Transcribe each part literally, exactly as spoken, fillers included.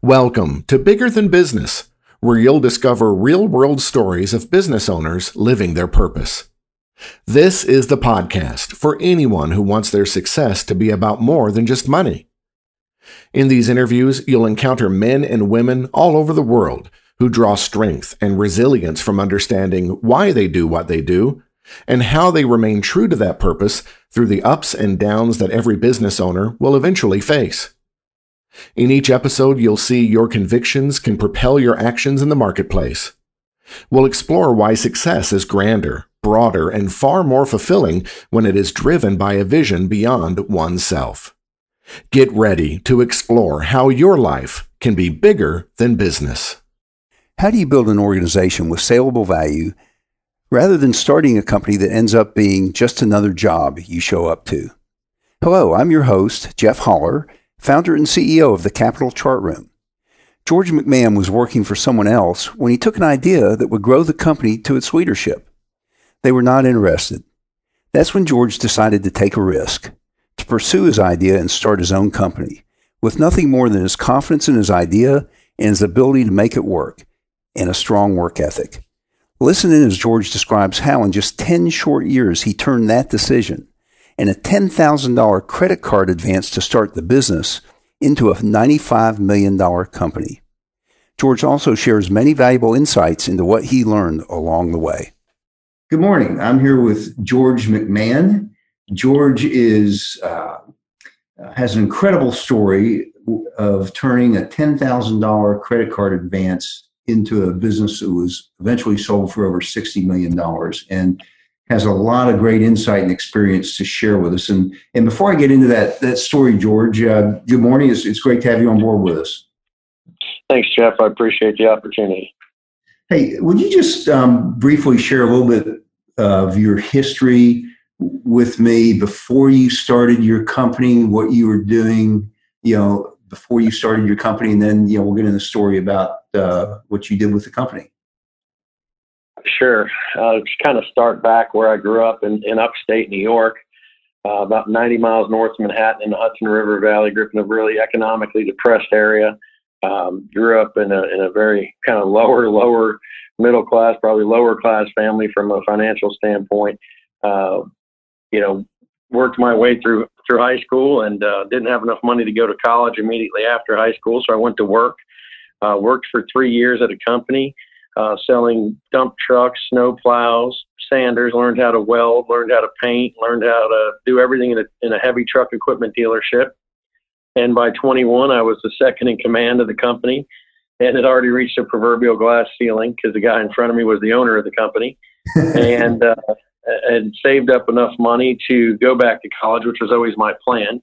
Welcome to Bigger Than Business, where you'll discover real-world stories of business owners living their purpose. This is the podcast for anyone who wants their success to be about more than just money. In these interviews, you'll encounter men and women all over the world who draw strength and resilience from understanding why they do what they do and how they remain true to that purpose through the ups and downs that every business owner will eventually face. In each episode, you'll see your convictions can propel your actions in the marketplace. We'll explore why success is grander, broader, and far more fulfilling when it is driven by a vision beyond oneself. Get ready to explore how your life can be bigger than business. How do you build an organization with saleable value rather than starting a company that ends up being just another job you show up to? Hello, I'm your host, Jeff Holler, founder and C E O of the Capital Chart Room. George McMahon was working for someone else when he took an idea that would grow the company to its leadership. They were not interested. That's when George decided to take a risk, to pursue his idea and start his own company, with nothing more than his confidence in his idea and his ability to make it work, and a strong work ethic. Listen in as George describes how in just ten short years he turned that decision and a ten thousand dollars credit card advance to start the business into a ninety-five million dollars company. George also shares many valuable insights into what he learned along the way. Good morning. I'm here with George McMahon. George is uh, has an incredible story of turning a ten thousand dollars credit card advance into a business that was eventually sold for over sixty million dollars, and has a lot of great insight and experience to share with us. And and before I get into that that story, George, uh, good morning. It's, it's great to have you on board with us. Thanks, Jeff. I appreciate the opportunity. Hey, would you just um, briefly share a little bit of your history with me before you started your company, what you were doing, you know, before you started your company, and then, you know, we'll get into the story about uh, what you did with the company. Sure. Uh, just kind of start back where I grew up in, in upstate New York, uh, about ninety miles north of Manhattan in the Hudson River Valley, grew up in a really economically depressed area. Um, grew up in a, in a very kind of lower, lower middle class, probably lower class family from a financial standpoint. Uh, you know, worked my way through, through high school and uh, didn't have enough money to go to college immediately after high school. So I went to work, uh, worked for three years at a company, uh, selling dump trucks, snow plows, sanders, learned how to weld, learned how to paint, learned how to do everything in a, in a heavy truck equipment dealership. And by twenty-one, I was the second in command of the company and had already reached a proverbial glass ceiling because the guy in front of me was the owner of the company. and uh, and saved up enough money to go back to college, which was always my plan,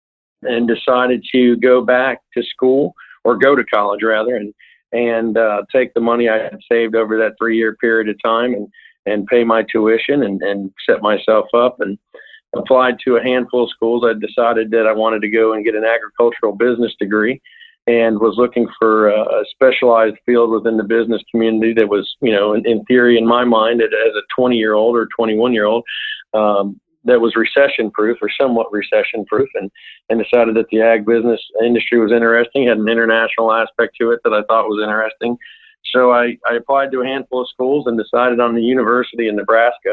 and decided to go back to school or go to college rather, and and uh, take the money I had saved over that three-year period of time and and pay my tuition and, and set myself up and applied to a handful of schools. I decided that I wanted to go and get an agricultural business degree and was looking for a specialized field within the business community that was, you know, in, in theory, in my mind, as a twenty-year-old or twenty-one-year-old, um, that was recession-proof or somewhat recession-proof, and, and decided that the ag business industry was interesting, had an international aspect to it that I thought was interesting. So I, I applied to a handful of schools and decided on the University in Nebraska.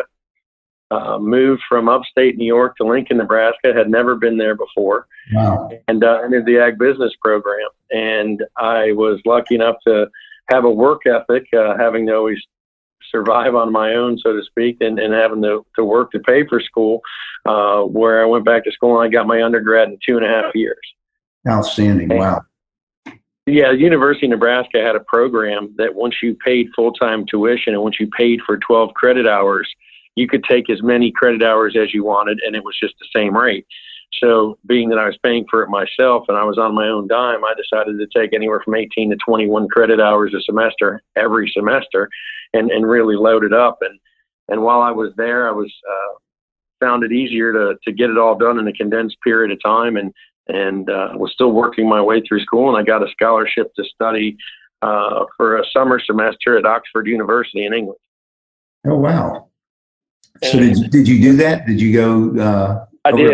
Uh, moved from upstate New York to Lincoln, Nebraska, had never been there before. Wow. And uh, entered the ag business program. And I was lucky enough to have a work ethic, uh, having to always survive on my own, so to speak, and, and having to, to work to pay for school, uh, where I went back to school and I got my undergrad in two and a half years. Outstanding. And, wow. Yeah, the University of Nebraska had a program that once you paid full-time tuition and once you paid for twelve credit hours, you could take as many credit hours as you wanted, and it was just the same rate. So being that I was paying for it myself and I was on my own dime, I decided to take anywhere from eighteen to twenty-one credit hours a semester, every semester, and, and really load it up. And, and while I was there, I was uh, found it easier to, to get it all done in a condensed period of time, and, and uh, was still working my way through school. And I got a scholarship to study uh, for a summer semester at Oxford University in England. Oh, wow. So did, did you do that? Did you go? Uh, I did.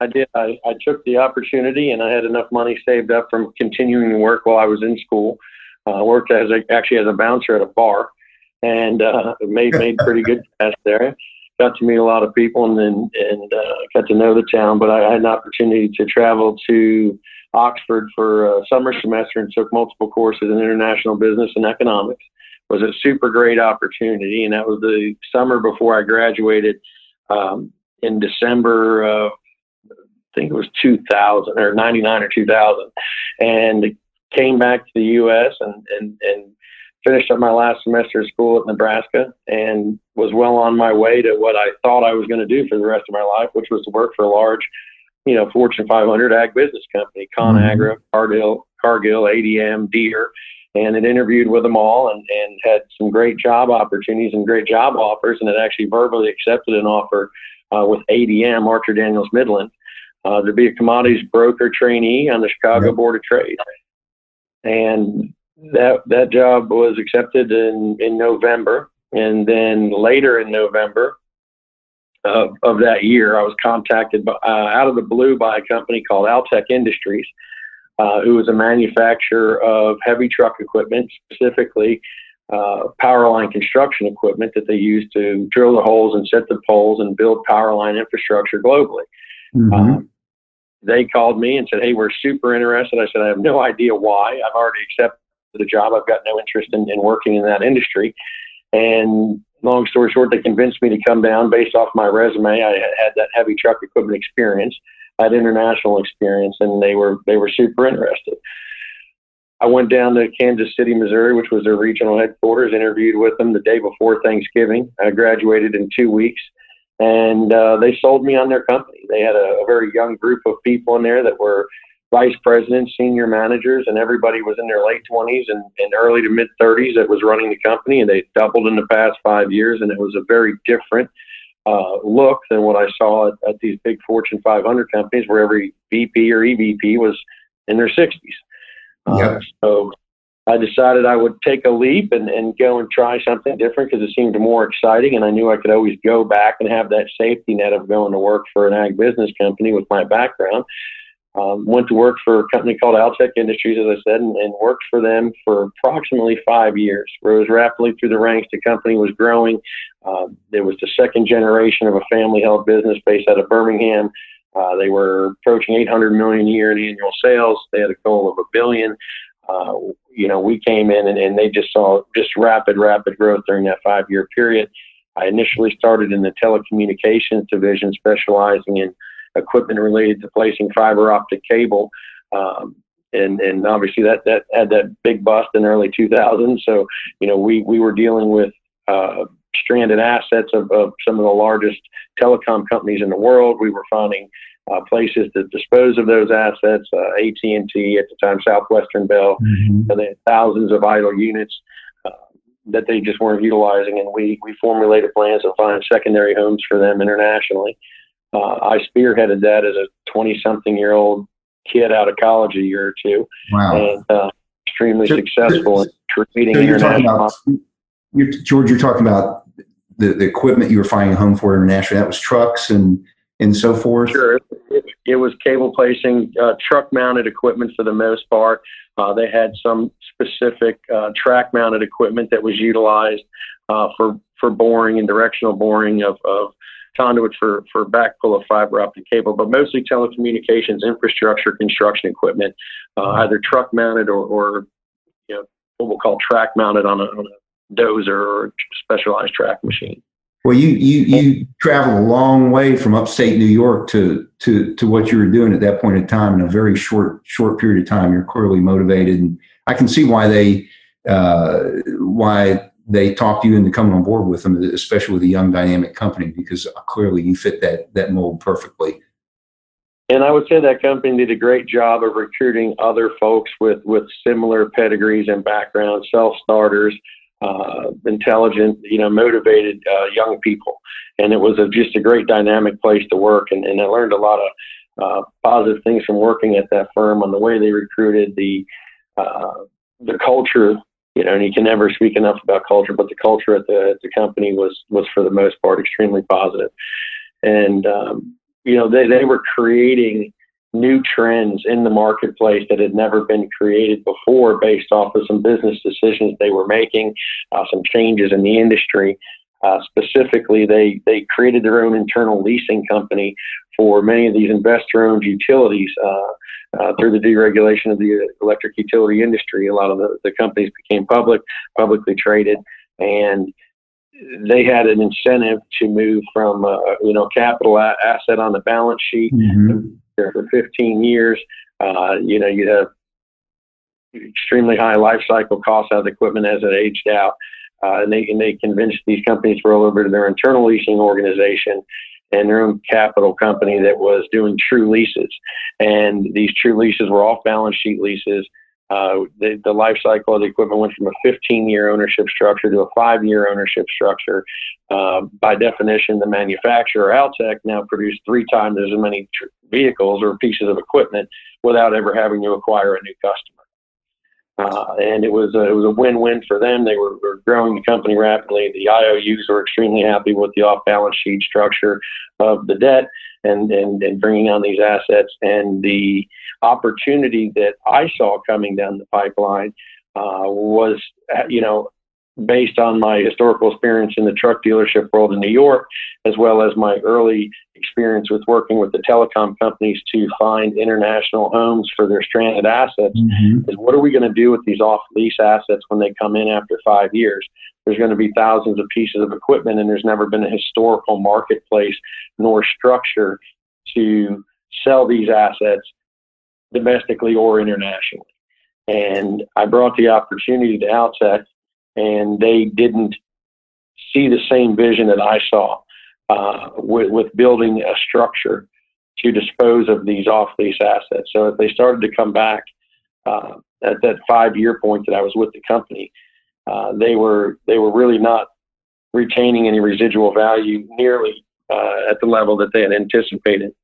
I did. I, I took the opportunity, and I had enough money saved up from continuing to work while I was in school. I uh, worked as a, actually as a bouncer at a bar, and uh, made made pretty good cash there. Got to meet a lot of people, and then and uh, got to know the town. But I had an opportunity to travel to Oxford for a summer semester and took multiple courses in international business and economics. It was a super great opportunity, and that was the summer before I graduated um, in December of, I think it was two thousand or ninety-nine or two thousand, and came back to the U S and, and, and finished up my last semester of school at Nebraska, and was well on my way to what I thought I was going to do for the rest of my life, which was to work for a large, you know, Fortune five hundred ag business company, ConAgra, mm-hmm. Cargill, Cargill, A D M, Deere, and had interviewed with them all and, and had some great job opportunities and great job offers, and had actually verbally accepted an offer uh, with A D M, Archer Daniels Midland, uh, to be a commodities broker trainee on the Chicago yep. Board of Trade. And that that job was accepted in, in November. And then later in November of, of that year, I was contacted by, uh, out of the blue by a company called Altec Industries, uh, who was a manufacturer of heavy truck equipment, specifically uh, power line construction equipment that they use to drill the holes and set the poles and build power line infrastructure globally. Mm-hmm. Um, they called me and said, "Hey, we're super interested." I said, "I have no idea why. I've already accepted the job. I've got no interest in, in working in that industry." And long story short, they convinced me to come down based off my resume. I had that heavy truck equipment experience, I had international experience, and they were they were super interested. I went down to Kansas City, Missouri, which was their regional headquarters, interviewed with them the day before Thanksgiving. I graduated in two weeks. And uh, they sold me on their company. They had a, a very young group of people in there that were vice presidents, senior managers, and everybody was in their late twenties and, and early to mid thirties that was running the company. And they doubled in the past five years. And it was a very different uh, look than what I saw at, at these big Fortune five hundred companies where every V P or E V P was in their sixties. Yep. Uh, so I decided I would take a leap and, and go and try something different because it seemed more exciting, and I knew I could always go back and have that safety net of going to work for an ag business company with my background. Um, went to work for a company called Altec Industries, as I said, and, and worked for them for approximately five years. Rose rapidly through the ranks. The company was growing. Uh, it was the second generation of a family-held business based out of Birmingham. Uh, they were approaching eight hundred million dollars a year in annual sales. They had a goal of a billion. Uh, you know, we came in and, and they just saw just rapid, rapid growth during that five-year period. I initially started in the telecommunications division, specializing in equipment related to placing fiber optic cable. Um, and, and obviously that, that had that big bust in early two thousand. So, you know, we, we were dealing with uh, stranded assets of, of some of the largest telecom companies in the world. We were finding Uh, places to dispose of those assets, uh, A T and T at the time, Southwestern Bell, mm-hmm. and they had thousands of idle units uh, that they just weren't utilizing, and we we formulated plans to find secondary homes for them internationally. Uh, I spearheaded that as a twenty-something-year-old kid out of college a year or two, wow. and uh, extremely so, successful so, in creating so you're international. About, you're, George, you're talking about the, the equipment you were finding a home for internationally. That was trucks and and so forth? Sure. It, it was cable placing, uh, truck-mounted equipment for the most part. Uh, they had some specific uh, track-mounted equipment that was utilized uh, for for boring and directional boring of, of conduit for, for backpull of fiber optic cable, but mostly telecommunications infrastructure construction equipment, uh, either truck-mounted or, or you know, what we'll call track-mounted on a, on a dozer or specialized track machine. Well, you, you, you traveled a long way from upstate New York to, to, to what you were doing at that point in time in a very short, short period of time. You're clearly motivated, and I can see why they, uh, why they talked you into coming on board with them, especially with a young dynamic company, because clearly you fit that, that mold perfectly. And I would say that company did a great job of recruiting other folks with, with similar pedigrees and backgrounds, self-starters, Uh, intelligent, you know, motivated uh, young people. And it was a, just a great dynamic place to work. And, and I learned a lot of uh, positive things from working at that firm on the way they recruited, the uh, the culture, you know, and you can never speak enough about culture, but the culture at the, at the company was, was for the most part extremely positive. And um, you know, they, they were creating new trends in the marketplace that had never been created before based off of some business decisions they were making, uh, some changes in the industry. Uh, specifically, they, they created their own internal leasing company for many of these investor-owned utilities uh, uh, through the deregulation of the electric utility industry. A lot of the, the companies became public, publicly traded, and they had an incentive to move from, uh, you know, capital a- asset on the balance sheet Mm-hmm. for fifteen years. Uh, you know, you have extremely high life cycle costs out of the equipment as it aged out. Uh, and they and they convinced these companies to roll over to their internal leasing organization and their own capital company that was doing true leases. And these true leases were off balance sheet leases. Uh, the, the life cycle of the equipment went from a fifteen-year ownership structure to a five-year ownership structure. Uh, by definition, the manufacturer, Altec, now produced three times as many tr- vehicles or pieces of equipment without ever having to acquire a new customer. Uh, and it was a, it was a win-win for them. They were, were growing the company rapidly. The I O Us were extremely happy with the off-balance sheet structure of the debt and, and, and bringing on these assets. And the opportunity that I saw coming down the pipeline uh, was, you know, based on my historical experience in the truck dealership world in New York, as well as my early experience with working with the telecom companies to find international homes for their stranded assets, Mm-hmm. is what are we going to do with these off-lease assets when they come in after five years? There's going to be thousands of pieces of equipment, and there's never been a historical marketplace nor structure to sell these assets domestically or internationally. And I brought the opportunity to Altec, and they didn't see the same vision that I saw uh, with, with building a structure to dispose of these off-lease assets. So if they started to come back uh, at that five-year point that I was with the company, uh, they were they were really not retaining any residual value nearly uh, at the level that they had anticipated,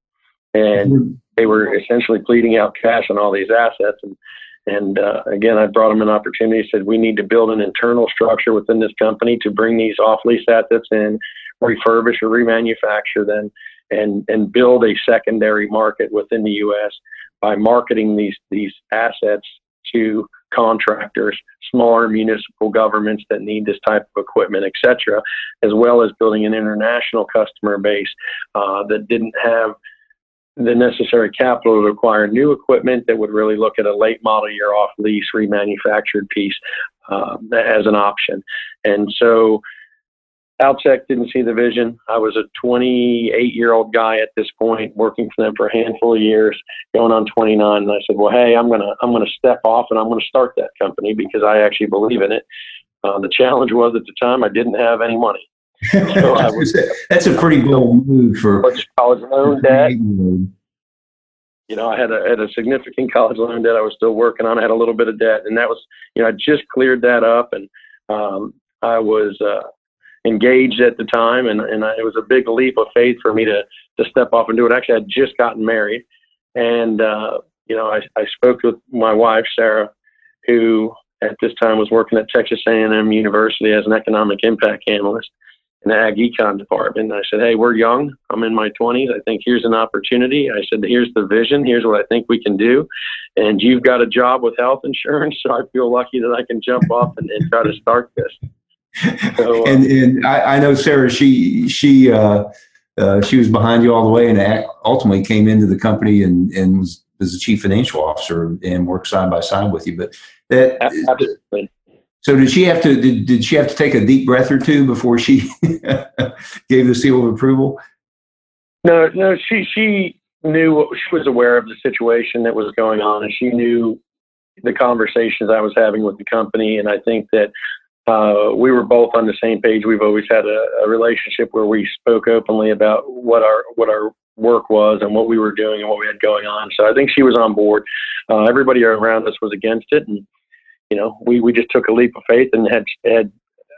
and they were essentially bleeding out cash on all these assets. And And uh, again, I brought them an opportunity, said we need to build an internal structure within this company to bring these off-lease assets in, refurbish or remanufacture them, and, and build a secondary market within the U S by marketing these, these assets to contractors, smaller municipal governments that need this type of equipment, et cetera, as well as building an international customer base uh, that didn't have the necessary capital to acquire new equipment, that would really look at a late model year off lease remanufactured piece uh, as an option. And so Altec didn't see the vision. I was a twenty-eight year old guy at this point, working for them for a handful of years, going on twenty-nine. And I said, well, hey, I'm going to, I'm going to step off and I'm going to start that company because I actually believe in it. Uh, the challenge was at the time I didn't have any money. So I was, That's a pretty bold move for college loan debt. You know, I had a, had a significant college loan debt I was still working on. I had a little bit of debt, and that was, you know, I just cleared that up, and um, I was uh, engaged at the time, and, and I, it was a big leap of faith for me to to step off and do it. Actually, I had just gotten married, and uh, you know, I, I spoke with my wife, Sarah, who at this time was working at Texas A and M University as an economic impact analyst in the ag econ department. And I said, hey, we're young. I'm in my twenties. I think here's an opportunity. I said, here's the vision. Here's what I think we can do. And you've got a job with health insurance, so I feel lucky that I can jump off and, and try to start this. So, uh, and and I, I know Sarah, she she uh, uh, she was behind you all the way, and ultimately came into the company and, and was, was the chief financial officer and worked side by side with you. But that absolutely. So did she have to did, did she have to take a deep breath or two before she gave the seal of approval? No, no, she she knew, she was aware of the situation that was going on, and she knew the conversations I was having with the company. And I think that uh, we were both on the same page. We've always had a, a relationship where we spoke openly about what our what our work was and what we were doing and what we had going on. So I think she was on board. Uh, everybody around us was against it, and you know, we, we just took a leap of faith and had had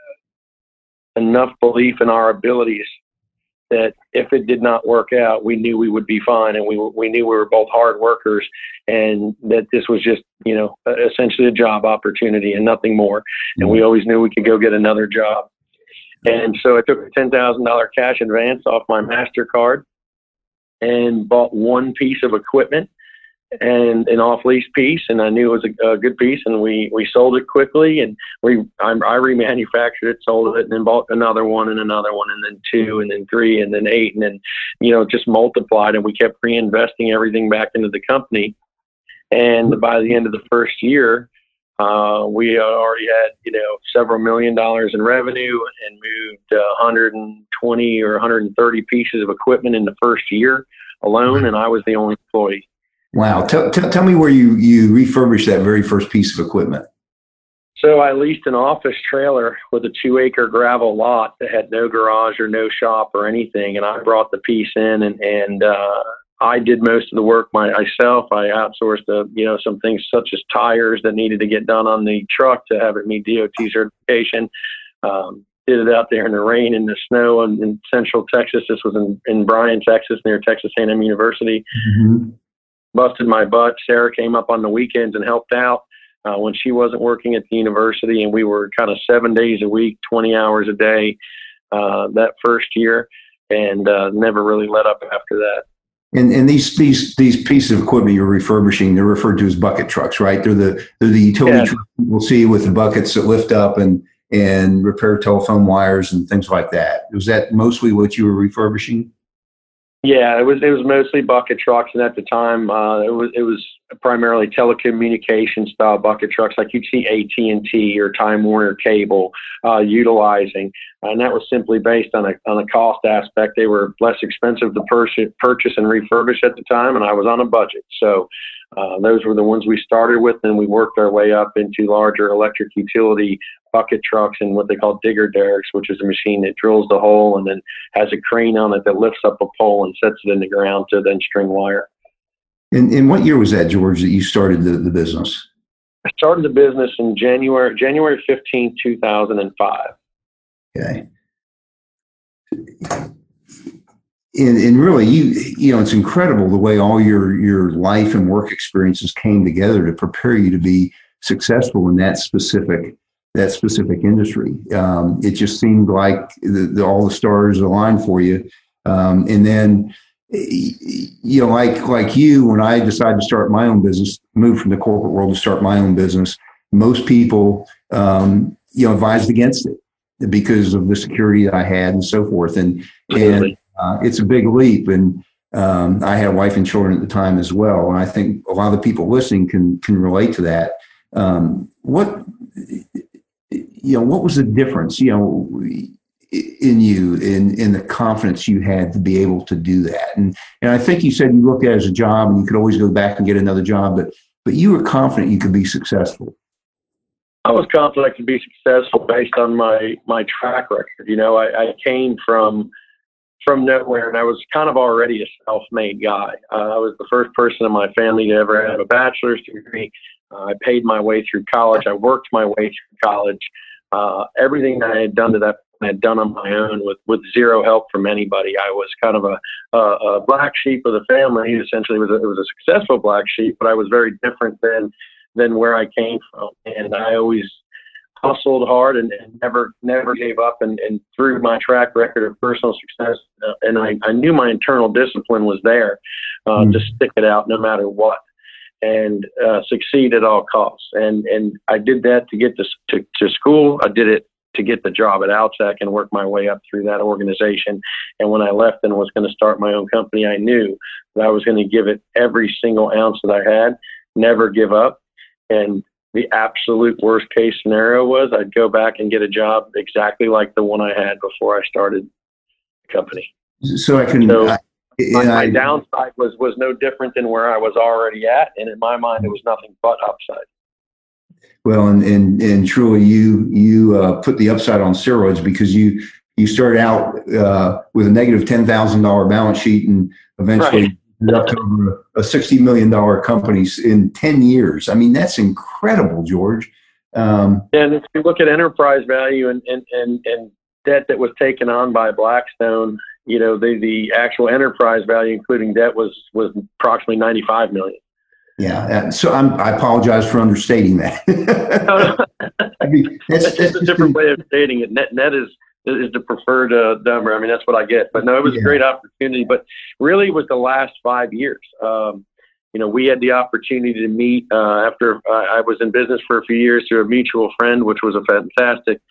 enough belief in our abilities that if it did not work out, we knew we would be fine, and we we knew we were both hard workers, and that this was just, you know, essentially a job opportunity and nothing more. And we always knew we could go get another job. And so I took a ten thousand dollars cash advance off my MasterCard, and bought one piece of equipment and an off-lease piece, and I knew it was a, a good piece, and we, we sold it quickly, and we I, I remanufactured it, sold it, and then bought another one and another one, and then two, and then three, and then eight, and then, you know, just multiplied, and we kept reinvesting everything back into the company. And by the end of the first year, uh, we already had, you know, several million dollars in revenue and moved uh, one hundred twenty or one hundred thirty pieces of equipment in the first year alone, and I was the only employee. Wow. Tell, tell, tell me where you, you refurbished that very first piece of equipment. So I leased an office trailer with a two acre gravel lot that had no garage or no shop or anything. And I brought the piece in, and, and, uh, I did most of the work myself. I outsourced, uh, you know, some things such as tires that needed to get done on the truck to have it meet D O T certification. Um, did it out there in the rain and the snow in, in central Texas. This was in, in Bryan, Texas, near Texas A and M University. Mm-hmm. Busted my butt. Sarah came up on the weekends and helped out uh, when she wasn't working at the university, and we were kind of seven days a week, twenty hours a day uh, that first year, and uh, never really let up after that. And and these these these pieces of equipment you're refurbishing, they're referred to as bucket trucks, right? They're the they're the utility yeah. trucks people see with the buckets that lift up and and repair telephone wires and things like that. Was that mostly what you were refurbishing? Yeah, it was it was mostly bucket trucks, and at the time, uh, it was it was primarily telecommunication style bucket trucks, like you'd see A T and T or Time Warner Cable uh, utilizing, and that was simply based on a on a cost aspect. They were less expensive to purchase purchase and refurbish at the time, and I was on a budget, so uh, those were the ones we started with, and we worked our way up into larger electric utility bucket trucks and what they call digger derricks, which is a machine that drills the hole and then has a crane on it that lifts up a pole and sets it in the ground to then string wire. And, and what year was that, George, that you started the, the business? I started the business in January, January fifteenth, two thousand five. Okay. And, and really, you you know, it's incredible the way all your, your life and work experiences came together to prepare you to be successful in that specific that specific industry. Um, it just seemed like the, the, all the stars aligned for you. Um, and then, you know, like, like you, when I decided to start my own business, move from the corporate world to start my own business, most people, um, you know, advised against it because of the security I had and so forth. And, and uh, it's a big leap. And um, I had a wife and children at the time as well. And I think a lot of the people listening can, can relate to that. Um, what, you know, what was the difference, you know, in you, in, in the confidence you had to be able to do that? And, and I think you said you looked at it as a job and you could always go back and get another job, but, but you were confident you could be successful. I was confident I could be successful based on my, my track record. You know, I, I came from, from nowhere, and I was kind of already a self-made guy. Uh, I was the first person in my family to ever have a bachelor's degree. Uh, I paid my way through college. I worked my way through college. Uh, everything that I had done to that I had done on my own with, with zero help from anybody. I was kind of a, a, a black sheep of the family. Essentially, it was, a, it was a successful black sheep, but I was very different than than where I came from. And I always hustled hard and, and never never gave up. And, and through my track record of personal success, uh, and I, I knew my internal discipline was there uh, mm. to stick it out no matter what, and uh, succeed at all costs. And and I did that to get to, to, to school. I did it to get the job at Altec and work my way up through that organization. And when I left and was going to start my own company, I knew that I was going to give it every single ounce that I had, never give up. And the absolute worst case scenario was I'd go back and get a job exactly like the one I had before I started the company. So I can... So I, my, my I, downside was, was no different than where I was already at. And in my mind, it was nothing but upside. Well, and, and, and truly you, you uh, put the upside on steroids, because you, you started out uh, with a negative ten thousand dollars balance sheet and eventually right. up to a sixty million dollars company in ten years. I mean, that's incredible, George. Um, and if you look at enterprise value and, and, and, and debt that was taken on by Blackstone, you know, the, the actual enterprise value, including debt, was, was approximately ninety-five million dollars. Yeah. So I'm, I apologize for understating that. I mean, that's, that's, that's just a different way of stating it. Net, net is, is the preferred uh, number. I mean, that's what I get. But no, it was yeah. a great opportunity. But really, it was the last five years. Um, you know, we had the opportunity to meet uh, after I was in business for a few years through a mutual friend, which was a fantastic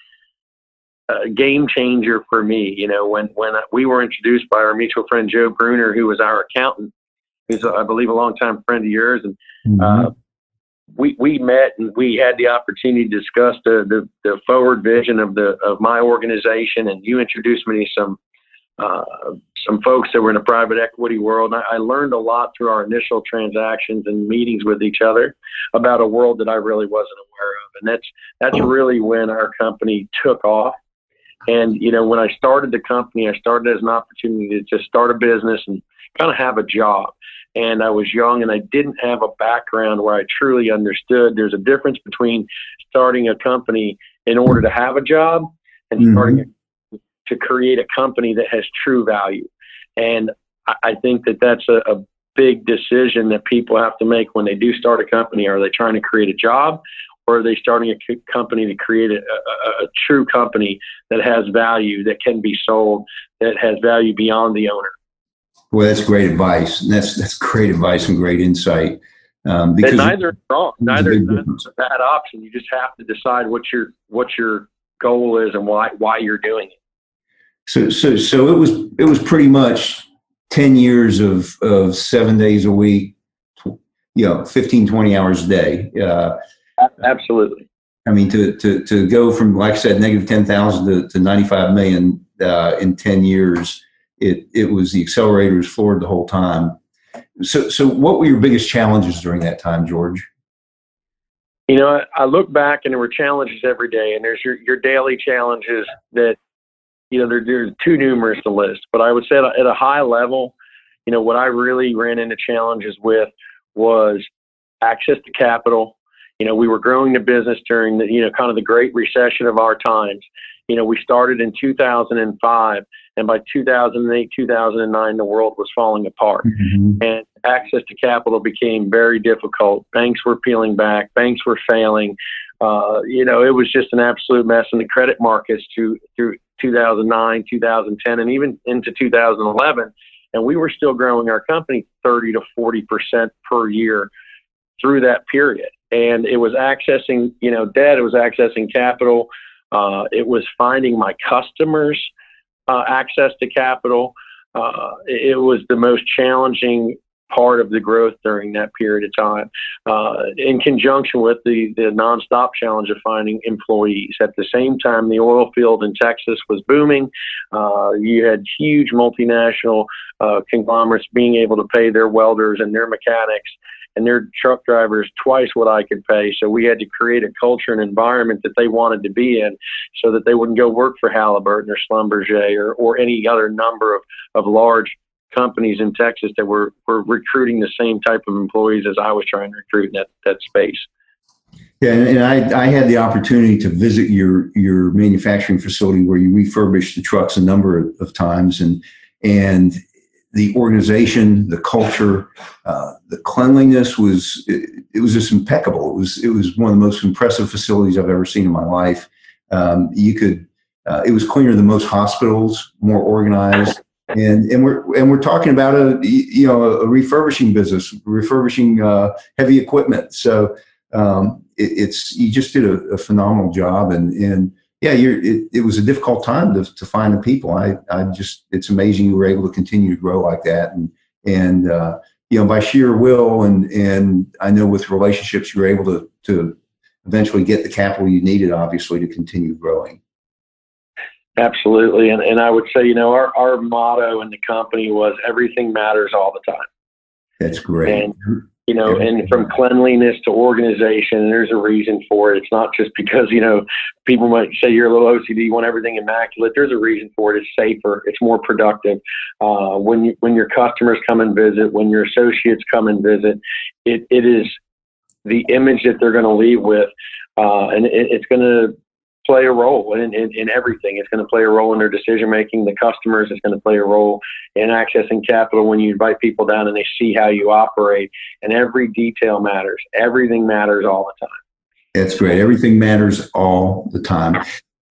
uh, game changer for me. You know, when when we were introduced by our mutual friend Joe Bruner, who was our accountant, who's I believe a longtime friend of yours, and mm-hmm. uh, we we met and we had the opportunity to discuss the, the the forward vision of the of my organization, and you introduced me to some uh, some folks that were in the private equity world. And I, I learned a lot through our initial transactions and meetings with each other about a world that I really wasn't aware of, and that's that's really when our company took off. And you know, when I started the company, I started as an opportunity to just start a business and kind of have a job. And I was young and I didn't have a background where I truly understood there's a difference between starting a company in order to have a job and mm-hmm. starting a, to create a company that has true value. And I, I think that that's a, a big decision that people have to make when they do start a company. Are they trying to create a job, or are they starting a c- company to create a, a, a true company that has value, that can be sold, that has value beyond the owner? Well, that's great advice. And that's that's great advice and great insight. Um, because and neither is wrong. Neither is a bad option. You just have to decide what your what your goal is and why why you're doing it. So so so it was it was pretty much ten years of of seven days a week, you know, fifteen, twenty hours a day. Uh, Absolutely. I mean, to to to go from, like I said, negative ten thousand to, to ninety-five million uh, in ten years. It it was the accelerator was floored the whole time. So so what were your biggest challenges during that time, George? You know, I, I look back and there were challenges every day, and there's your, your daily challenges that, you know, they're, they're too numerous to list. But I would say at a, at a high level, you know, what I really ran into challenges with was access to capital. You know, we were growing the business during the, you know, kind of the great recession of our times. You know, we started in two thousand five, and by two thousand eight, two thousand nine, the world was falling apart. Mm-hmm. And access to capital became very difficult. Banks were peeling back. Banks were failing. Uh, you know, it was just an absolute mess in the credit markets through, through two thousand nine, two thousand ten, and even into two thousand eleven. And we were still growing our company thirty to forty percent per year through that period. And it was accessing, you know, debt. It was accessing capital. Uh, it was finding my customers uh, access to capital. Uh, it was the most challenging part of the growth during that period of time, uh, in conjunction with the, the nonstop challenge of finding employees. At the same time, the oil field in Texas was booming. Uh, you had huge multinational uh, conglomerates being able to pay their welders and their mechanics and their truck drivers twice what I could pay. So we had to create a culture and environment that they wanted to be in so that they wouldn't go work for Halliburton or Schlumberger or, or any other number of, of large companies in Texas that were, were recruiting the same type of employees as I was trying to recruit in that, that space. Yeah, and I, I had the opportunity to visit your your manufacturing facility where you refurbished the trucks a number of, of times, and and the organization, the culture, uh, the cleanliness was it, it was just impeccable. It was it was one of the most impressive facilities I've ever seen in my life. Um, you could uh, it was cleaner than most hospitals, more organized. And and we're and we're talking about a you know a refurbishing business, refurbishing uh, heavy equipment. So um, it, it's you just did a, a phenomenal job, and and yeah, you're, it it was a difficult time to to find the people. I I just it's amazing you were able to continue to grow like that, and and uh, you know by sheer will and and I know with relationships you were able to to eventually get the capital you needed, obviously, to continue growing. Absolutely. And and I would say, you know, our, our motto in the company was everything matters all the time. That's great. And, you know, everything. And from cleanliness to organization, there's a reason for it. It's not just because, you know, people might say you're a little O C D, you want everything immaculate. There's a reason for it. It's safer. It's more productive. Uh, when you, when your customers come and visit, when your associates come and visit, it, it is the image that they're going to leave with. Uh, and it, it's going to play a role in, in, in everything. It's going to play a role in their decision-making. The customers, it's going to play a role in accessing capital when you invite people down and they see how you operate, and every detail matters. Everything matters all the time. That's great. Everything matters all the time.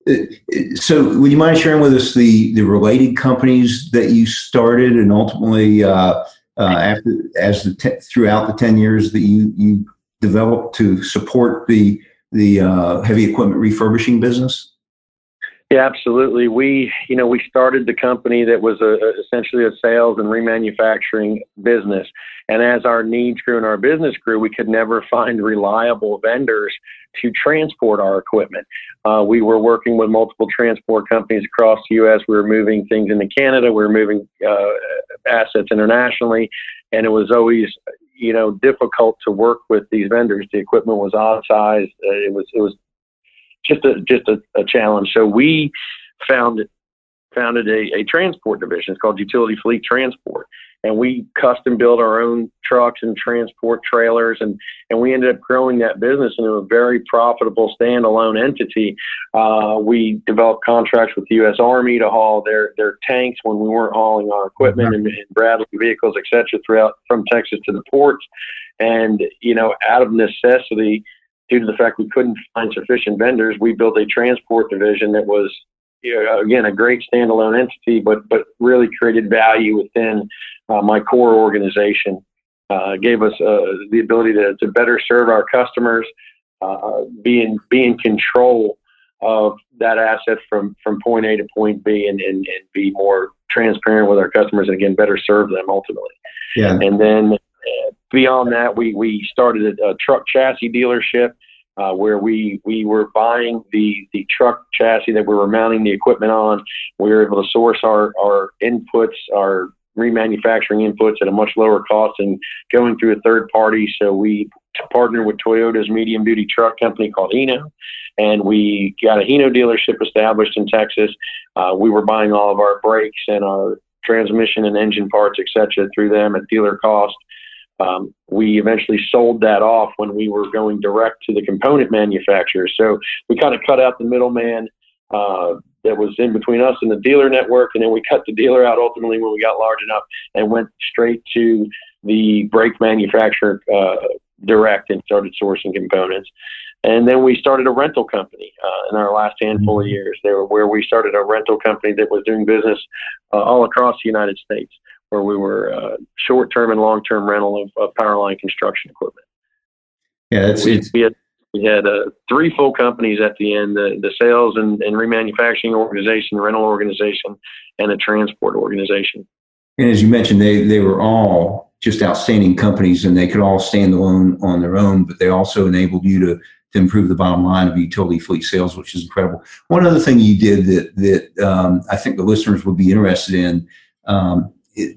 So would you mind sharing with us the, the related companies that you started and ultimately uh, uh, after as the te- throughout the ten years that you, you developed to support the the uh, heavy equipment refurbishing business? Yeah, absolutely. We, you know, we started the company that was a, a, essentially a sales and remanufacturing business. And as our needs grew and our business grew, we could never find reliable vendors to transport our equipment. Uh, we were working with multiple transport companies across the U S. We were moving things into Canada. We were moving uh, assets internationally. And it was always, you know, difficult to work with these vendors. The equipment was odd sized. Uh, it was, it was, just a just a, a challenge. So we founded founded a, a transport division. It's called Utility Fleet Transport, and we custom built our own trucks and transport trailers, and and we ended up growing that business into a very profitable standalone entity. Uh, we developed contracts with the U S Army to haul their their tanks when we weren't hauling our equipment and, and Bradley vehicles, et cetera, throughout from Texas to the ports. And you know, out of necessity, due to the fact we couldn't find sufficient vendors, we built a transport division that was, you know, again, a great standalone entity, but but really created value within uh, my core organization. Uh, gave us uh, the ability to, to better serve our customers, uh, be in be in control of that asset from from point A to point B, and and, and be more transparent with our customers, and again, better serve them ultimately. Yeah. And then uh, beyond that, we we started a, a truck chassis dealership. Uh, where we we were buying the the truck chassis that we were mounting the equipment on. We were able to source our our inputs, our remanufacturing inputs at a much lower cost and going through a third party. So we partnered with Toyota's medium duty truck company called Hino, and we got a Hino dealership established in Texas. Uh, we were buying all of our brakes and our transmission and engine parts, et cetera, through them at dealer cost. Um, we eventually sold that off when we were going direct to the component manufacturers. So we kind of cut out the middleman uh, that was in between us and the dealer network, and then we cut the dealer out ultimately when we got large enough and went straight to the brake manufacturer uh, direct and started sourcing components. And then we started a rental company uh, in our last handful of years. They were where we started a rental company that was doing business uh, all across the United States, where we were uh, short-term and long-term rental of, of power line construction equipment. Yeah, that's we, it's, we had, we had uh, three full companies at the end: the, the sales and, and remanufacturing organization, the rental organization, and a transport organization. And as you mentioned, they they were all just outstanding companies, and they could all stand alone on their own. But they also enabled you to to improve the bottom line of utility fleet sales, which is incredible. One other thing you did that that um, I think the listeners would be interested in. Um,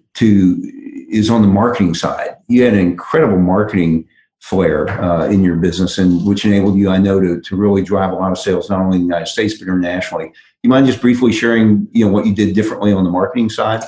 to is on the marketing side. You had an incredible marketing flair uh, in your business, and which enabled you, I know, to to really drive a lot of sales, not only in the United States but internationally. You mind just briefly sharing, you know, what you did differently on the marketing side?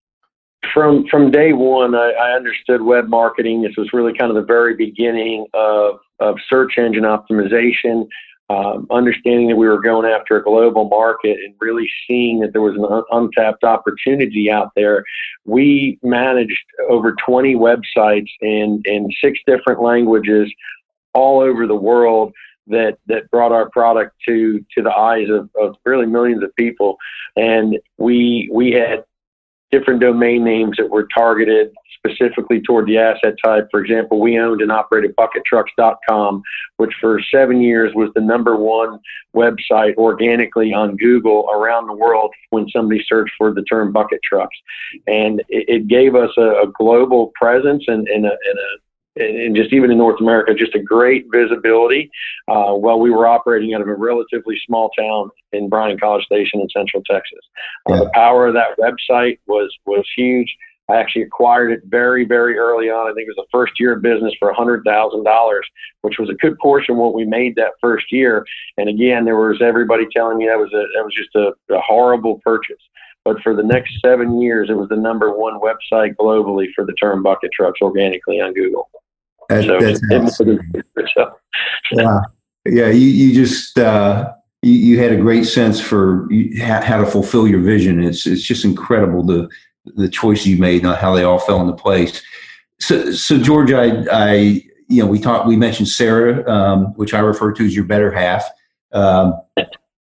From from day one, I, I understood web marketing. This was really kind of the very beginning of of search engine optimization. Um, understanding that we were going after a global market and really seeing that there was an un- untapped opportunity out there. We managed over twenty websites in, in six different languages all over the world that, that brought our product to, to the eyes of, of really millions of people. And we, we had different domain names that were targeted specifically toward the asset type. For example, we owned and operated bucket trucks dot com, which for seven years was the number one website organically on Google around the world when somebody searched for the term bucket trucks. And it, it gave us a, a global presence and, and, a, and a and just even in North America, just a great visibility uh, while we were operating out of a relatively small town in Bryan College Station in Central Texas. Uh, yeah. The power of that website was was huge. I actually acquired it very, very early on. I think it was the first year of business for one hundred thousand dollars, which was a good portion of what we made that first year. And again, there was everybody telling me that was a, that was just a, a horrible purchase. But for the next seven years, it was the number one website globally for the term bucket trucks organically on Google. That, so, that's so. Yeah, yeah. You you just uh, you, you had a great sense for how, how to fulfill your vision. It's it's just incredible the the choices you made and how they all fell into place. So so George, I I you know we talked we mentioned Sarah, um, which I refer to as your better half. Um,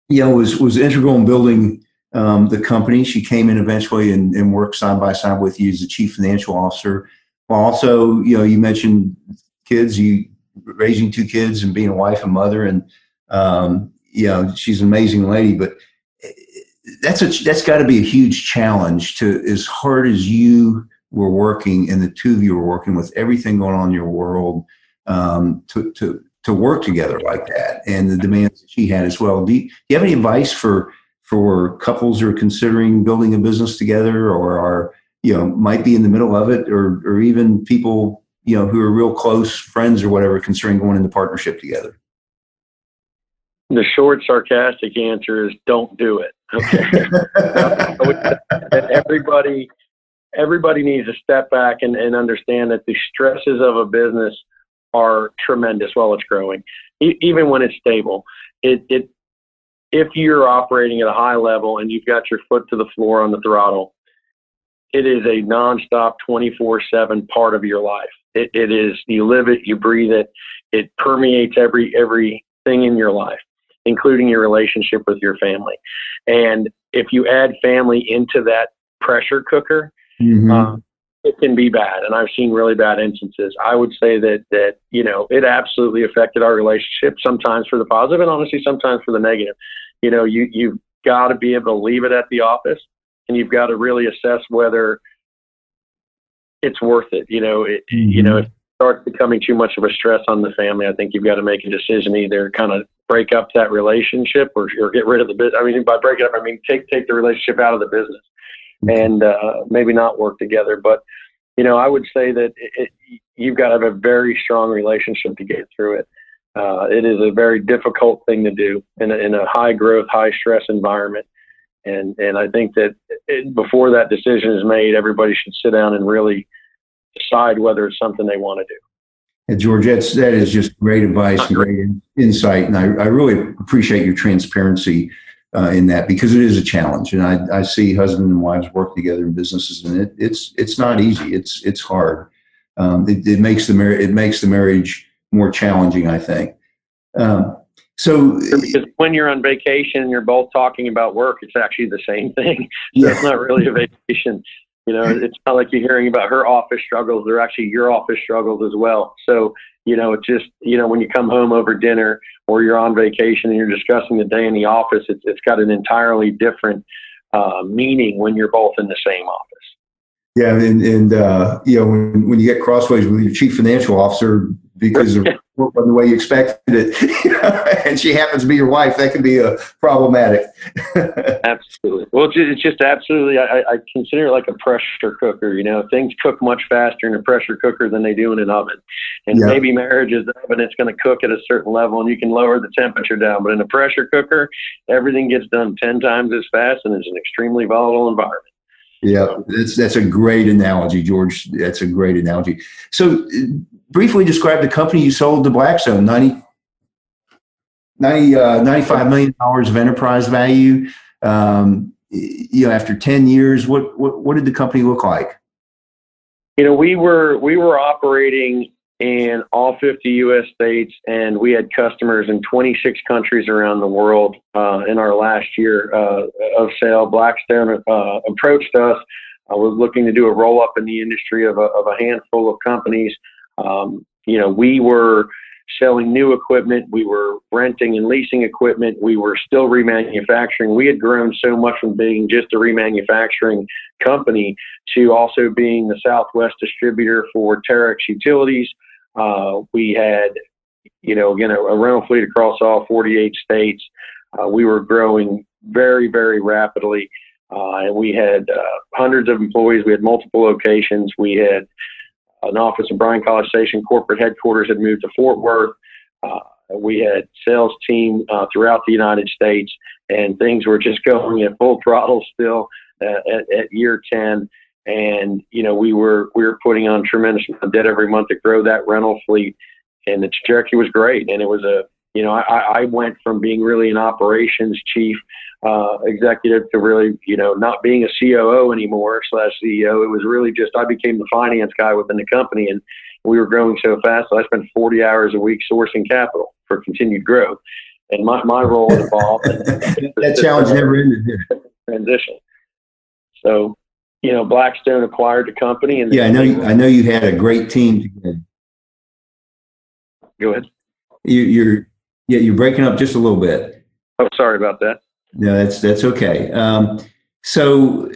you know, was was integral in building um, the company. She came in eventually and, and worked side by side with you as the chief financial officer. While also, you know, you mentioned kids, you raising two kids and being a wife and mother, and um, you know, she's an amazing lady. But that's a that's got to be a huge challenge to, as hard as you were working and the two of you were working with everything going on in your world, um, to to to work together like that, and the demands that she had as well. Do you, do you have any advice for for couples who are considering building a business together, or are, you know, might be in the middle of it, or or even people, you know, who are real close friends or whatever, considering going into partnership together? The short, sarcastic answer is don't do it. Okay. everybody, everybody needs to step back and, and understand that the stresses of a business are tremendous while it's growing, e- even when it's stable. It, it, if you're operating at a high level and you've got your foot to the floor on the throttle, it is a nonstop twenty-four seven part of your life. It, it is, you live it, you breathe it. It permeates every, everything in your life, including your relationship with your family. And if you add family into that pressure cooker, mm-hmm. uh, it can be bad. And I've seen really bad instances. I would say that, that, you know, it absolutely affected our relationship, sometimes for the positive and honestly, sometimes for the negative. You know, you, you've got to be able to leave it at the office, and you've got to really assess whether it's worth it. You know, it, mm-hmm. you know, if it starts becoming too much of a stress on the family, I think you've got to make a decision, either kind of break up that relationship or, or get rid of the business. I mean, by break it up, I mean, take, take the relationship out of the business, mm-hmm. and uh, maybe not work together. But, you know, I would say that it, it, you've got to have a very strong relationship to get through it. Uh, it is a very difficult thing to do in a, in a high growth, high stress environment. And, and I think that it, before that decision is made, everybody should sit down and really decide whether it's something they want to do. And George, that's, that is just great advice and great insight. And I, I really appreciate your transparency uh, in that, because it is a challenge. And I, I see husbands and wives work together in businesses, and it, it's it's not easy. It's it's hard. Um, it, it makes the mar- it makes the marriage more challenging, I think. Um, so because when you're on vacation and you're both talking about work, it's actually the same thing. So yeah. It's not really a vacation. You know, it's not like you're hearing about her office struggles. They're actually your office struggles as well. So, you know, it's just, you know, when you come home over dinner or you're on vacation and you're discussing the day in the office, it's it's got an entirely different uh, meaning when you're both in the same office. Yeah, and, and uh, you know, when, when you get crossways with your chief financial officer because of the way you expected it, and she happens to be your wife, that can be uh, problematic. Absolutely. Well, it's just absolutely, I, I consider it like a pressure cooker. You know, things cook much faster in a pressure cooker than they do in an oven. And yeah. maybe marriage is the oven, it's going to cook at a certain level and you can lower the temperature down. But in a pressure cooker, everything gets done ten times as fast, and it's an extremely volatile environment. Yeah, that's that's a great analogy, George. That's a great analogy. So uh, briefly describe the company you sold to Blackstone, ninety, ninety, uh, ninety-five million dollars of enterprise value. Um, you know, after ten years, what, what, what did the company look like? You know, we were, we were operating in all fifty U S states, and we had customers in twenty-six countries around the world. Uh, in our last year uh, of sale, Blackstone uh, approached us. I was looking to do a roll up in the industry of a, of a handful of companies. Um, you know, we were selling new equipment. We were renting and leasing equipment. We were still remanufacturing. We had grown so much from being just a remanufacturing company to also being the Southwest distributor for Terex Utilities. Uh, we had, you know, again, a, a rental fleet across all forty-eight states. Uh, we were growing very, very rapidly. Uh, and we had uh, hundreds of employees. We had multiple locations. We had an office in Bryan College Station. Corporate headquarters had moved to Fort Worth. Uh, we had sales team uh, throughout the United States, and things were just going at full throttle still uh, at, at year ten. And, you know, we were, we were putting on tremendous amount of debt every month to grow that rental fleet, and the trajectory was great. And it was a, you know, I, I went from being really an operations chief uh, executive to really, you know, not being a C O O anymore slash C E O. It was really just, I became the finance guy within the company, and we were growing so fast. So I spent forty hours a week sourcing capital for continued growth. and my, my role had evolved. And that challenge never ended, did it? Transition. So, you know, Blackstone acquired the company, and yeah, I know. You, I know you had a great team together. Go ahead. You, you're yeah, you're breaking up just a little bit. Oh, sorry about that. No, that's that's okay. Um, so,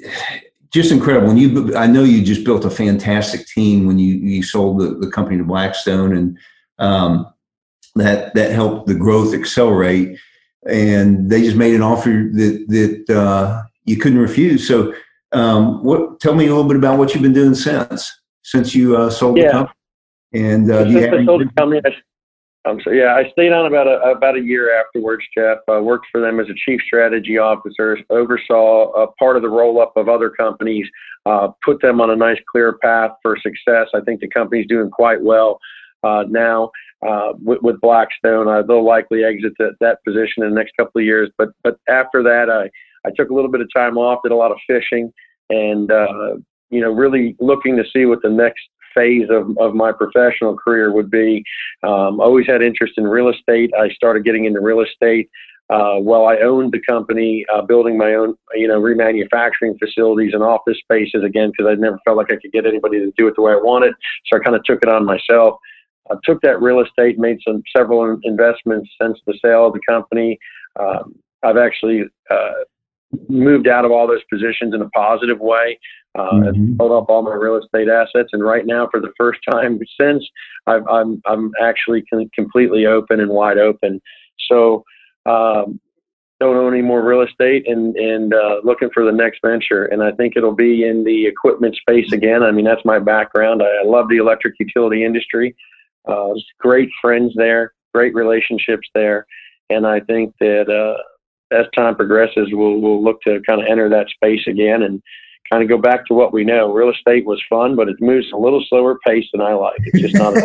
just incredible. When you, I know you just built a fantastic team when you you sold the, the company to Blackstone, and um, that that helped the growth accelerate. And they just made an offer that that uh, you couldn't refuse. So, um, what? Tell me a little bit about what you've been doing since since you uh, sold yeah. the company. And uh, do you have I sold the company, I, I'm sorry, yeah, I stayed on about a about a year afterwards, Jeff. I worked for them as a chief strategy officer, oversaw a part of the roll up of other companies, uh, put them on a nice clear path for success. I think the company's doing quite well uh, now. Uh, with, with Blackstone, uh, they'll likely exit the, that position in the next couple of years. But but after that, I, I took a little bit of time off, did a lot of fishing, and uh, you know, really looking to see what the next phase of, of my professional career would be. Um, always had interest in real estate. I started getting into real estate uh, while I owned the company, uh, building my own, you know, remanufacturing facilities and office spaces again, because I never felt like I could get anybody to do it the way I wanted. So I kind of took it on myself. I took that real estate, made some several investments since the sale of the company. Um, I've actually uh, moved out of all those positions in a positive way. Uh, mm-hmm. Sold up all my real estate assets, and right now, for the first time since, I've, I'm I'm actually com- completely open and wide open. So, um, don't own any more real estate, and and uh, looking for the next venture. And I think it'll be in the equipment space again. I mean, that's my background. I, I love the electric utility industry. Uh, great friends there, great relationships there, and I think that uh, as time progresses, we'll we'll look to kind of enter that space again and kind of go back to what we know. Real estate was fun, but it moves a little slower pace than I like. It's just not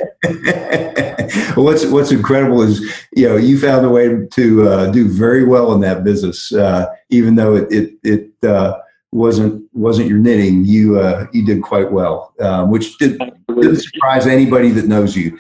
exciting. Well, what's what's incredible is, you know, you found a way to uh, do very well in that business, uh, even though it it, it uh, wasn't wasn't your knitting. You uh, you did quite well, uh, which did, didn't surprise anybody that knows you.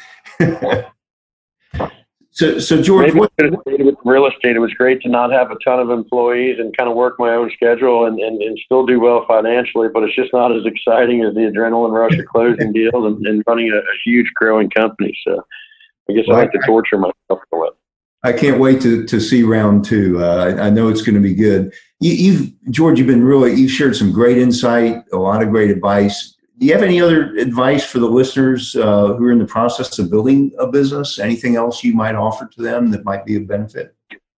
So, so George, Maybe what, with real estate, it was great to not have a ton of employees and kind of work my own schedule and, and, and still do well financially, but it's just not as exciting as the adrenaline rush of closing deals and, and running a, a huge growing company. So I guess well, I like I, to torture myself for it. I can't wait to, to see round two. Uh, I, I know it's going to be good. You, you've, George, you've been really, you've shared some great insight, a lot of great advice. Do you have any other advice for the listeners uh, who are in the process of building a business? Anything else you might offer to them that might be of benefit?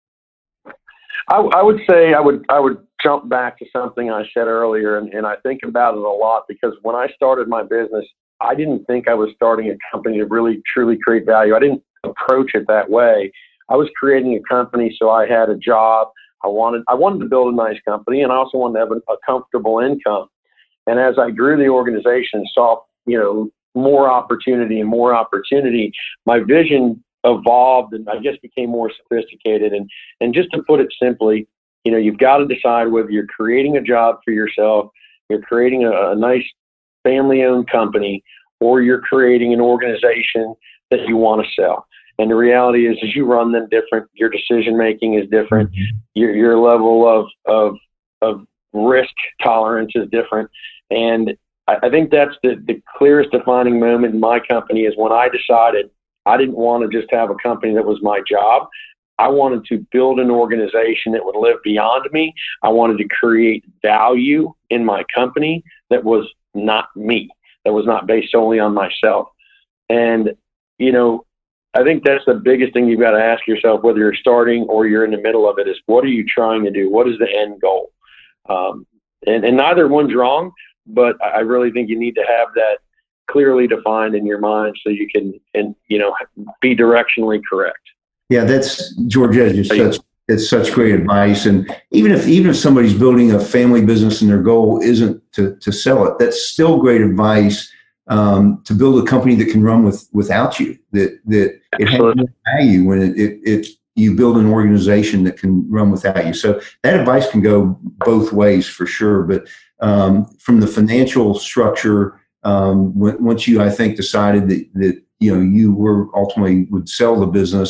I, I would say I would I would jump back to something I said earlier, and, and I think about it a lot because when I started my business, I didn't think I was starting a company to really truly create value. I didn't approach it that way. I was creating a company so I had a job. I wanted I wanted to build a nice company, and I also wanted to have a, a comfortable income. And as I grew the organization, saw, you know, more opportunity and more opportunity, my vision evolved and I guess became more sophisticated. And, and just to put it simply, you know, you've got to decide whether you're creating a job for yourself, you're creating a, a nice family-owned company, or you're creating an organization that you want to sell. And the reality is, is you run them different. Your decision-making is different. Your, your level of, of, of risk tolerance is different. And I think that's the, the clearest defining moment in my company is when I decided I didn't want to just have a company that was my job. I wanted to build an organization that would live beyond me. I wanted to create value in my company that was not me, that was not based solely on myself. And, you know, I think that's the biggest thing you've got to ask yourself, whether you're starting or you're in the middle of it, is what are you trying to do? What is the end goal? Um, and, and neither one's wrong. But I really think you need to have that clearly defined in your mind so you can, and you know, be directionally correct. Yeah, that's George. That's such it's such great advice. And even if even if somebody's building a family business and their goal isn't to to sell it, that's still great advice um, to build a company that can run with without you. That that it has more value when it, it it you build an organization that can run without you. So that advice can go both ways for sure. But Um, from the financial structure, um, when, once you, I think, decided that, that, you know, you were ultimately would sell the business,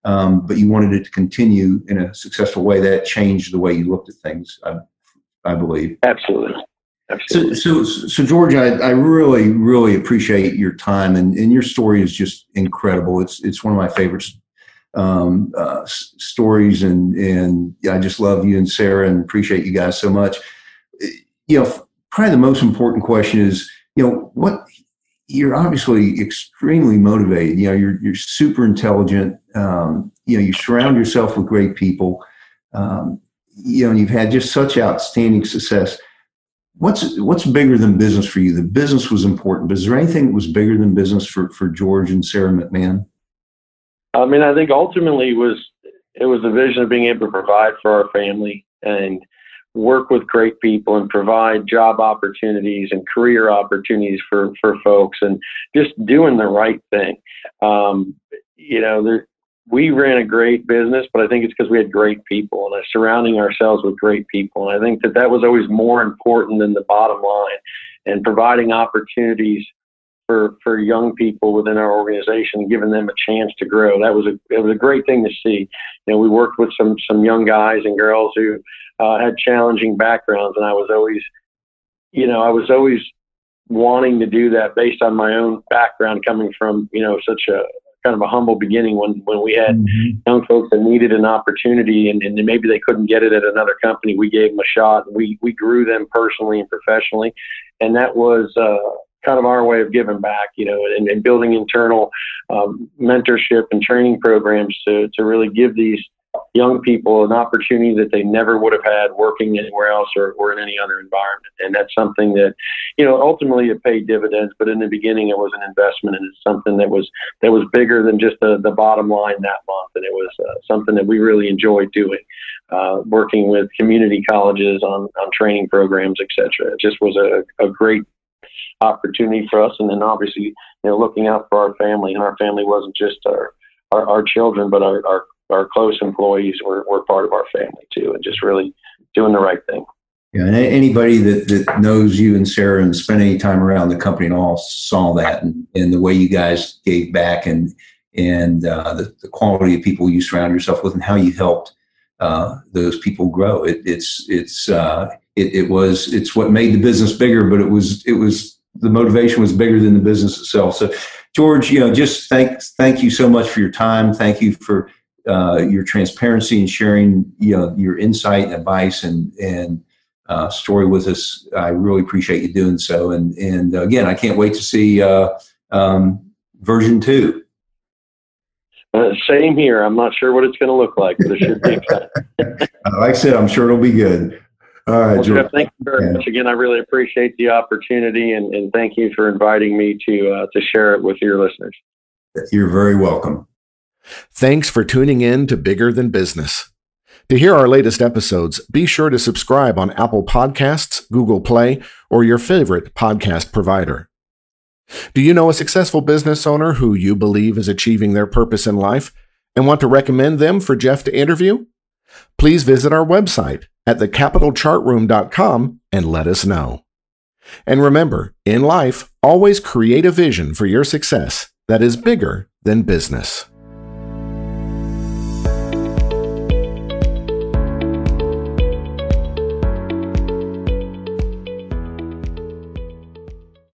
um, but you wanted it to continue in a successful way. That changed the way you looked at things, I, I believe. Absolutely. Absolutely. So, so, so George, I, I really, really appreciate your time, and, and your story is just incredible. It's it's one of my favorites um, uh, s- stories, and and I just love you and Sarah, and appreciate you guys so much. You know, probably the most important question is, you know, what you're obviously extremely motivated. You know, you're you're super intelligent. Um, you know, you surround yourself with great people. Um, you know, and you've had just such outstanding success. What's what's bigger than business for you? The business was important, but is there anything that was bigger than business for, for George and Sarah McMahon? I mean, I think ultimately it was it was the vision of being able to provide for our family and work with great people and provide job opportunities and career opportunities for, for folks, and just doing the right thing. Um, you know, there, we ran a great business, but I think it's because we had great people and surrounding ourselves with great people. And I think that that was always more important than the bottom line, and providing opportunities for, for young people within our organization, giving them a chance to grow. That was a, it was a great thing to see. You know, we worked with some, some young guys and girls who uh, had challenging backgrounds. And I was always, you know, I was always wanting to do that based on my own background, coming from, you know, such a, kind of a humble beginning when, when we had mm-hmm. young folks that needed an opportunity and, and maybe they couldn't get it at another company. We gave them a shot, and we, we grew them personally and professionally. And that was uh, kind of our way of giving back, you know, and, and building internal um, mentorship and training programs to, to really give these young people an opportunity that they never would have had working anywhere else or, or in any other environment. And that's something that, you know, ultimately it paid dividends, but in the beginning it was an investment, and it's something that was, that was bigger than just the, the bottom line that month. And it was uh, something that we really enjoyed doing, uh, working with community colleges on, on training programs, et cetera. It just was a, a great opportunity for us. And then obviously, you know, looking out for our family, and our family wasn't just our, our, our children, but our, our our close employees were, were part of our family too, and just really doing the right thing. Yeah, and anybody that, that knows you and Sarah and spent any time around the company and all saw that, and, and the way you guys gave back, and and uh, the, the quality of people you surround yourself with, and how you helped uh, those people grow. It, it's it's uh, it, it was it's what made the business bigger, but it was it was the motivation was bigger than the business itself. So, George, you know, just thank thank you so much for your time. Thank you for uh, your transparency and sharing, you know, your insight and advice and, and, uh, story with us. I really appreciate you doing so. And, and again, I can't wait to see, uh, um, version two. Uh, same here. I'm not sure what it's going to look like, but it should be exciting. Like I said, I'm sure it'll be good. All right, well, George. Jeff, thank you very yeah. much. Again, I really appreciate the opportunity, and, and thank you for inviting me to, uh, to share it with your listeners. You're very welcome. Thanks for tuning in to Bigger Than Business. To hear our latest episodes, be sure to subscribe on Apple Podcasts, Google Play, or your favorite podcast provider. Do you know a successful business owner who you believe is achieving their purpose in life and want to recommend them for Jeff to interview? Please visit our website at the capital chart room dot com and let us know. And remember, in life, always create a vision for your success that is bigger than business.